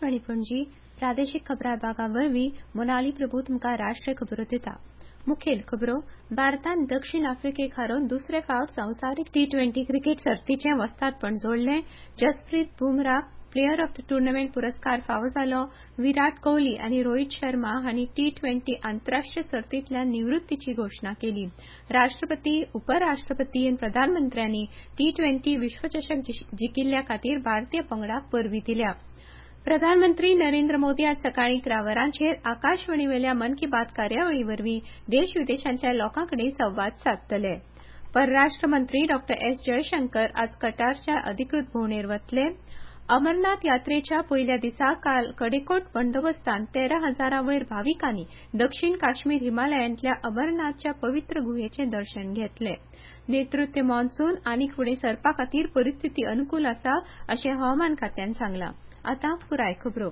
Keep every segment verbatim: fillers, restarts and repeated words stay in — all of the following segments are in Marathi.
आकाशवाणी पणजी प्रादेशीक खबरां विभागावरवीं मोनाली प्रभू तुमकां राष्ट्रीय खबरो दिता। मुखेल खबरो भारतान दक्षिण आफ्रिकेक हारोवन दुसरे फावट संवसारीक टी ट्वेंटी क्रिकेट सर्तीचें वस्तादपण जोडलें। जसप्रीत बुमराहक प्लेयर ऑफ द टुर्नामेंट पुरस्कार फावो जालो। विराट कोहली आनी रोहित शर्मा हांणी टी ट्वेंटी आंतरराष्ट्रीय सर्तींतल्यान निवृत्तीची घोशणा केली। राष्ट्रपती उपराष्ट्रपती आनी प्रधानमंत्र्यांनी टी ट्वेंटी विश्वचषक जिखिल्ल्या खातीर भारतीय पंगडाक परबीं दिल्या। प्रधानमंत्री नरेंद्र मोदी आज सकाळीं इकरा वरांचेर आकाशवाणीवेल्या मन की बात कार्यावळीवरवीं देश विदेशांतल्या लोकांकडेन संवाद सादतले। परराष्ट्र मंत्री डॉ एस जयशंकर आज कटारच्या अधिकृत भोंवडेर वतले। अमरनाथ यात्रेच्या पयल्या दिसा काल कडेकोट बंदोबस्तान तेरा हजारांवयर भाविकांनी दक्षिण काश्मीर हिमालयांतल्या अमरनाथच्या पवित्र गुहेचें दर्शन घेतलें। नैऋत्य मॉन्सून आनीक फुडें सरपा खातीर परिस्थिती अनुकूल आसा अशें हवामान खात्यान सांगलां। आतां पुराय खबरो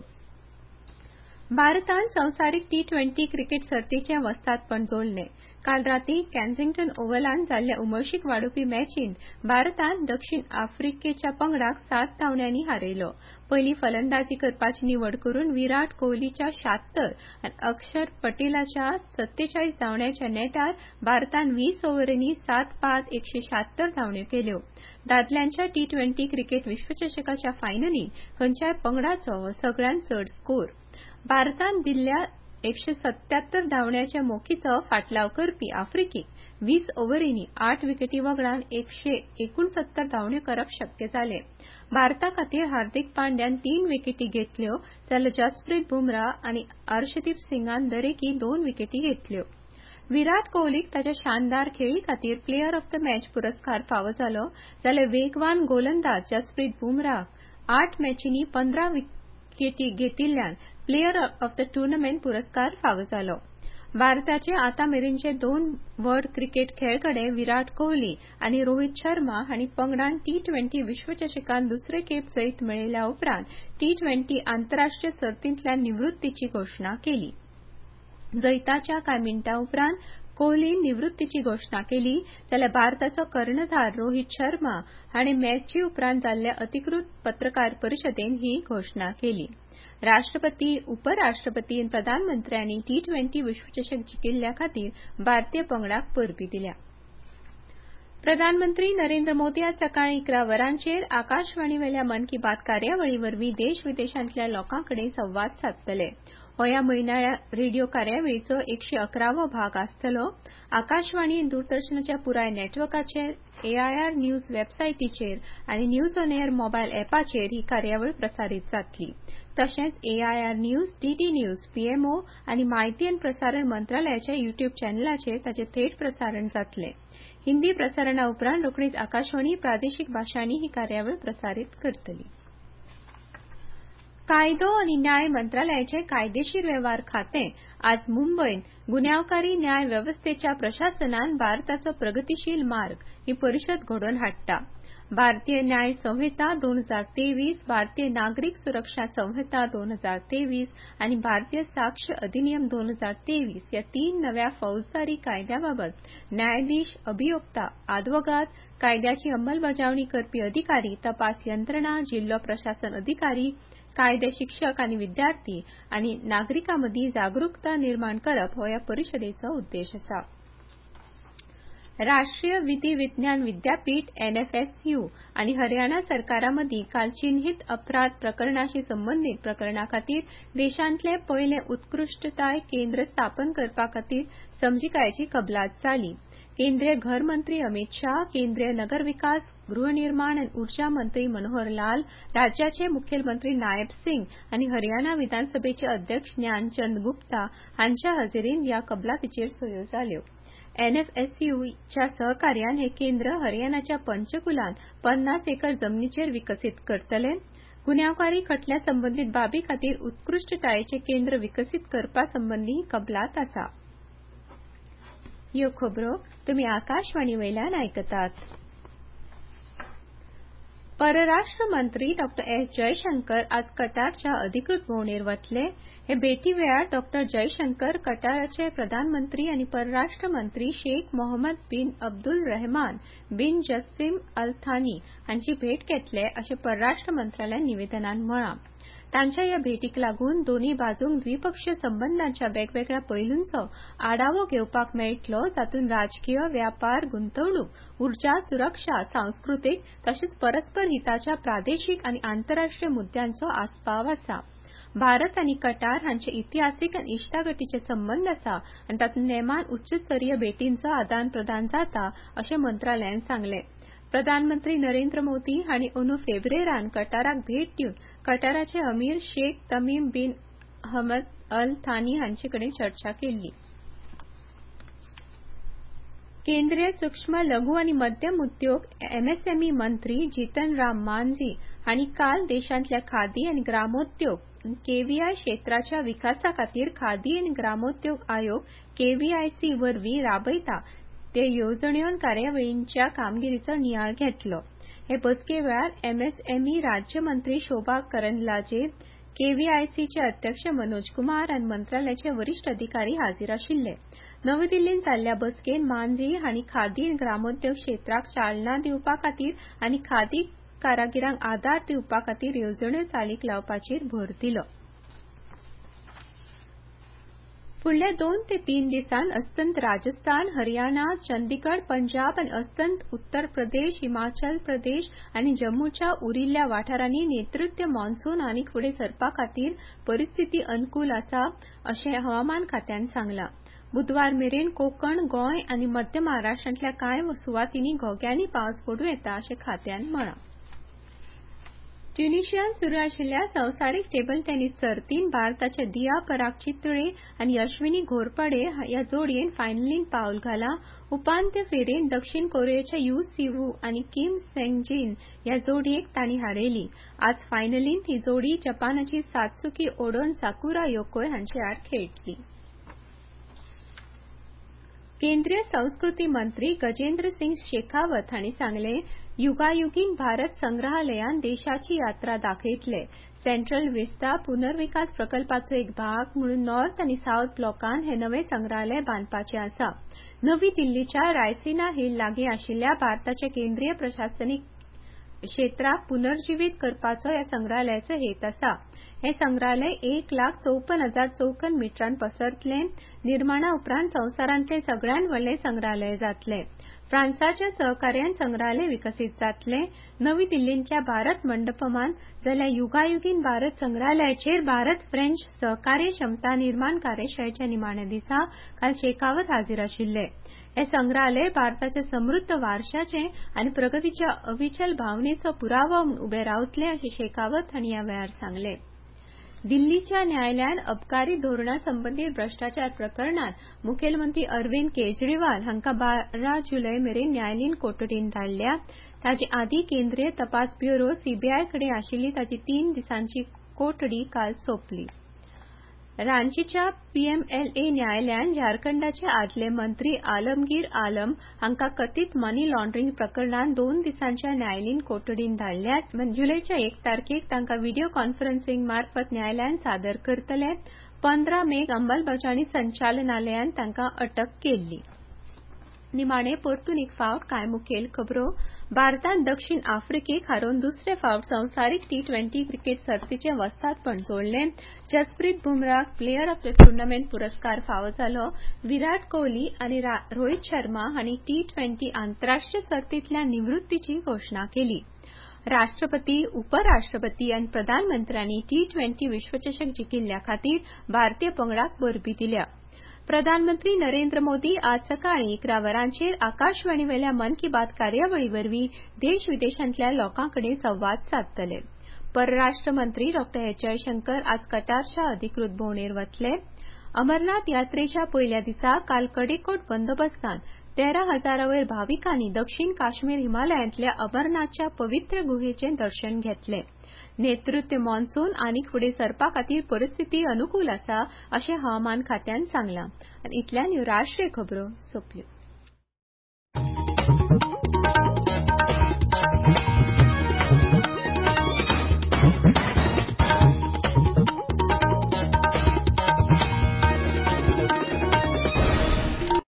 भारतान संवसारीक टी ट्वेंटी क्रिकेट सर्तीचें वस्तादपण जोडलें। काल रातीं केन्सिंग्टन ओव्हलांत जाल्ल्या उमळशीक वाडोवपी मॅचींत भारतान दक्षिण आफ्रिकेच्या पंगडाक सात धांवड्यांनी हारयलो। पयलीं फलंदाजी करपाची निवड करून विराट कोहलीच्या शात्तर आनी अक्षर पटेलाच्या सत्तेचाळीस धांवड्यांच्या नेटार भारतान वीस ओव्हरांनी सात बाद एकशे शात्तर धांवड्यो केल्यो। दादल्यांच्या टी ट्वेंटी क्रिकेट विश्वचषकाच्या फायनलींत खंयच्याय पंगडाचो हो सगळ्यांत चड स्कोर। भारतान दिल्ल्या एकशे सत्यात्तर धांवड्यांच्या मोखीचो फाटलाव करपी आफ्रिकेक वीस ओव्हरांनी आठ विकेटी वगडान एकशे एकुणसत्तर धांवड्यो करप शक्य जालें। भारता खातीर हार्दिक पांड्यान तीन विकेटी घेतल्यो जाल्यार जसप्रीत बुमराह आनी अर्शदीप सिंगान दरेकी दोन विकेटी घेतल्यो। विराट कोहलीक ताच्या शानदार खेळी खातीर प्लेयर ऑफ द मॅच पुरस्कार फावो जालो जाल्यार वेगवान गोलंदाज जसप्रीत बुमराहक आठ मॅचींनी पंदरा विकेटी घेतिल्ल्यान प्लेयर ऑफ द टुर्नामेंट पुरस्कार फावो जालो। भारताचे आतांमेरेनचे दोन व्हड क्रिकेट खेळगडे विराट कोहली आनी रोहित शर्मा हांणी पंगडान टी ट्वेंटी विश्वचषकांत दुसरे खेप जैत मेळयल्या उपरांत टी ट्वेंटी आंतरराष्ट्रीय सर्तींतल्यान निवृत्तीची घोशणा केली। जैताच्या कांय मिनटां उपरांत कोहलीन निवृत्तीची घोशणा केली जाल्यार भारताचो कर्णधार रोहित शर्मा हाणें मॅची उपरांत जाल्ल्या अधिकृत पत्रकार परिशदेंत ही घोशणा केली। राष्ट्रपती उपराष्ट्रपती आनी प्रधानमंत्र्यांनी टी ट्वेंटी विश्वचषक जिखिल्ल्या खातीर भारतीय पंगडाक परबीं दिल्या। प्रधानमंत्री नरेंद्र मोदी आज सकाळीं इकरा वरांचेर आकाशवाणीवेल्या मन की बात कार्यावळीवरवीं देश विदेशांतल्या लोकांकडेन संवाद सादतले। हो ह्या म्हयनाळ्या रेडिओ कार्यावळीचो एकशे अकरावो भाग आसतलो। आकाशवाणी आनी दूरदर्शनाच्या पुराय नेटवर्काचेर एआयआर न्यूज वेबसायटीचेर आनी न्यूज ऑन एअर मोबायल अॅपाचेर ही कार्यावळ प्रसारीत जातली। तशेंच AIR news, DD news, PMO आनी म्हायती आनी प्रसारण मंत्रालयाच्या युट्यूब चॅनलाचेर ताचें थेट प्रसारण जातलें। हिंदी प्रसारणा उपरांत रोखडीच आकाशवाणी प्रादेशीक भाशांनी ही कार्यावळ प्रसारीत करतली। कायदो आनी न्याय मंत्रालयाचे कायदेशीर वेव्हार खातें आज मुंबयत गुन्यांवकारी न्याय वेवस्थेच्या प्रशासनान भारताचो प्रगतीशील मार्ग ही परिशद घडोवन हाडटा। भारतीय न्याय संहिता दोन हजार तेवीस, भारतीय नागरीक सुरक्षा संहिता दोन हजार तेवीस आनी भारतीय साक्ष अधिनियम दोन हजार तेवीस ह्या तीन नव्या फौजदारी कायद्याबाबत न्यायाधीश, अभियोक्ता, आदवोगाद, कायद्याची अंमलबजावणी करपी अधिकारी, तपास यंत्रणा, जिल्लो प्रशासन अधिकारी, कायदे शिक्षक आनी विद्यार्थी आनी नागरिकांमदीं जागरूकता निर्माण करप हो ह्या परिशदेचो उद्देश आसा। राष्ट्रीय विधी विज्ञान विद्यापीठ एनएफएसयू आनी हरियाणा सरकारामदीं काल चिन्हित अपराध प्रकरणांशी संबंदीत प्रकरणां खातीर देशांतलें पयलें उत्कृश्टताय केंद्र स्थापन करपा खातीर समजिकायेची कबलात जाली। केंद्रीय घर मंत्री अमित शाह, केंद्रीय नगर विकास, गृहनिर्माण आनी उर्जा मंत्री मनोहर लाल, राज्याचे मुखेलमंत्री नायब सिंग आनी हरियाणा विधानसभेचे अध्यक्ष ज्ञानचंद गुप्ता हांच्या हजेरींत ह्या कबलातीचेर सयो जाल्यो। एनएफएसयूच्या सहकार्यान हे केंद्र हरियाणाच्या पंचकुलांत पन्नास एकर जमनीचेर विकसीत करतले। गुन्यांवकारी खटल्या संबंदीत बाबी खातीर उत्कृश्टतायेचें केंद्र विकसीत करपा संबंदी ही कबलात आसा। ह्यो खबरो तुमी आकाशवाणीवेल्यान आयकतात। परराष्ट्र मंत्री डॉ एस जयशंकर आज कटारच्या अधिकृत भोंवडेर वतले। हे भेटी वेळार डॉ जयशंकर कटाराचे प्रधानमंत्री आनी परराष्ट्र मंत्री शेख मोहम्मद बिन अब्दुल रहमान बिन जस्सीम अल थानी हांची भेट घेतले अशें परराष्ट्र मंत्रालयान निवेदनांत म्हळां। तांच्या ह्या भेटीक लागून दोनूय बाजूंक द्विपक्षीय संबंधांच्या वेगवेगळ्या पैलूंचो आढावो घेवपाक मेळटलो, जातूंत राजकीय, व्यापार, गुंतवणूक, उर्जा, सुरक्षा, सांस्कृतीक तशेंच परस्पर हिताच्या प्रादेशीक आनी आंतरराष्ट्रीय मुद्द्यांचो आस्पाव आसा. भारत आनी कटार हांचे इतिहासीक आनी इश्टागतीचे संबंध आसा आनी तातूंत नेमान उच्चस्तरीय भेटींचो आदान प्रदान जाता, अशें मंत्रालयान सांगलें. प्रधानमंत्री नरेंद्र मोदी हांणी अंदू फेब्रेरान कटाराक भेट दिवन कटाराचे अमीर शेख तमीम बिन हमद अल थानी हांचे कडेन चर्चा केल्ली. केंद्रीय सूक्ष्म, लघु आनी मध्यम उद्योग एमएसएमई मंत्री जितन राम मांझी हांणी काल देशांतल्या खादी आनी ग्रामोद्योग केव्हीआय क्षेत्राच्या विकासा खातीर खादी आनी ग्रामोद्योग आयोग केव्हीआयसी वरवीं राबयता ते येवजण्यो आनी कार्यावळींच्या कामगिरीचो नियाळ घेतलो. हे बसके वेळार एमएसएमई राज्य मंत्री शोभा करंदलाजे, केव्हीआयसीचे अध्यक्ष मनोज कुमार आनी मंत्रालयाचे वरिष्ठ अधिकारी हाजीर आशिल्ले. नवी दिल्लींत जाल्ल्या बसकेंत मांझी हांणी खादी आनी ग्रामोद्योग क्षेत्राक चालना दिवपा खातीर आनी खादी कारागिरांक आदार दिवपा खातीर येवजण्यो चालीक लावपाचेर भर दिलो. फुडल्या दोन ते तीन दिसांत अस्तंत राजस्थान, हरियाणा, चंदीगड, पंजाब आनी अस्तंत उत्तर प्रदेश, हिमाचल प्रदेश आनी जम्मूच्या उरिल्ल्या वाठारांनी नैऋत्य मॉन्सून आनीक फुडें सरपा खातीर परिस्थिती अनुकूल आसा, अशें हवामान खात्यान सांगलां. बुधवार मेरेन कोंकण, गोंय आनी मध्य महाराष्ट्रांतल्या कांय सुवातींनी घोग्यांनी पावस पडूं येता, अशें खात्यान म्हळां. ट्युनिशियांत सुरू आशिल्ल्या संवसारीक टेबल टेनिस सर्तींत भारताचे दिया पराग चितळे आनी अश्विनी घोरपडे ह्या जोडयेन फायनलींत पावल घालां. उपांत्य फेरयेंत दक्षिण कोरियाच्या यू सिवू आनी किम सेंग-जिन ह्या जोडयेक तांणी हारयली. आज फायनलींत ही जोडी जपानाची सात्सुकी ओडोन साकुरा योकोय हांचे आड खेळटली. केंद्रीय संस्कृती मंत्री गजेंद्र सिंग शेखावत हांणी सांगलें, युगायुगीन भारत संग्रहालयान देशाची यात्रा दाखयतले. सेंट्रल विस्ता पुनर्विकास प्रकल्पाचो एक भाग म्हणून नॉर्थ आनी साउथ ब्लॉकांत हे नवे संग्रहालय बांदपाचें आसा. नवी दिल्लीच्या रायसिना हिल लागीं आशिल्ल्या भारताच्या केंद्रीय प्रशासनीक क्षेत्राक पुनर्जीवीत करपाचो ह्या संग्रहालयाचो हेत आसा. हे संग्रहालय एक लाख चौपन्न हजार चौखण मिटरांत पसरतलें. निर्माणा उपरांत संवसारांतलें सगळ्यांत व्हडलें संग्रहालय जातलें. फ्रांसाच्या सहकार्यान संग्रहालय विकसीत जातलें. नवी दिल्लींतल्या भारत मंडपमांत जाल्ल्या युगायुगीन भारत संग्रहालयाचेर भारत फ्रेंच सहकार्य क्षमता निर्माण कार्यशाळेच्या निमाण्या दिसा काल शेखावत हाजीर आशिल्ले. हे संग्रहालय भारताच्या समृद्ध वारशाचें आनी प्रगतीच्या अविचल भावनेचो पुरावो म्हूण उबें रावतलें, अशें शेखावत हांणी ह्या वेळार सांगलें. दिल्लीच्या न्यायालयान अबकारी धोरणा संबंदीत भ्रष्टाचार प्रकरणात मुखेलमंत्री अरविंद केजरीवाल हांका बारा जुलय मेरेन न्यायालयीन कोठडींत धाडल्या. ताचे आदीं केंद्रीय तपास ब्युरो सीबीआय कडेन आशिल्ली ताची तीन दिसांची कोठडी काल सोंपली. रांचीच्या पीएमएलए न्यायालयान झारखंडाचे आदले मंत्री आलमगीर आलम हांका कथीत मनी लॉन्ड्रींग प्रकरणात दोन दिसांच्या न्यायालयीन कोठडींत धाडल्यात. जुलैच्या एक तारखेक तांकां व्हिडिओ कॉन्फरन्सिंग मार्फत न्यायालयान सादर करतले. पंदरा मेक अंमलबजावणी संचालनालयान तांकां अटक केल्ली. निमाणे परतून एक फावट कांय मुखेल खबरो. भारतान दक्षिण आफ्रिकेक हारोवन दुसरे फावट संवसारीक टी ट्वेंटी क्रिकेट सर्तीचें वस्तादपण जोडलें. जसप्रीत बुमराहक प्लेयर ऑफ द टुर्नामेंट पुरस्कार फावो जालो. विराट कोहली आनी रोहित शर्मा हांणी टी ट्वेंटी आंतरराष्ट्रीय सर्तींतल्या निवृत्तीची घोशणा केली. राष्ट्रपती, उपराष्ट्रपती आनी प्रधानमंत्र्यांनी टी ट्वेंटी विश्वचषक जिखिल्ल्या खातीर भारतीय पंगडाक परबीं दिल्या. प्रधानमंत्री नरेंद्र मोदी आज सकाळीं इकरा वरांचेर आकाशवाणीवेल्या मन की बात कार्यावळी वरवीं देश विदेशांतल्या लोकां कडेन संवाद सादतले. परराष्ट्र मंत्री डॉ एस जयशंकर आज कटारच्या अधिकृत भोंवडेर वतले. अमरनाथ यात्रेच्या पयल्या दिसा काल कडेकोट बंदोबस्तान तेरा हजारावयर भाविकांनी दक्षिण काश्मीर हिमालयांतल्या अमरनाथच्या पवित्र गुहेचें दर्शन घेतलें. नैऋत्य मॉन्सून आनीक फुडें सरपा खातीर परिस्थिती अनुकूल आसा, अशें हवामान खात्यान सांगलां. आनी इतल्यान ह्यो राष्ट्रीय खबरो सोंपल्यो.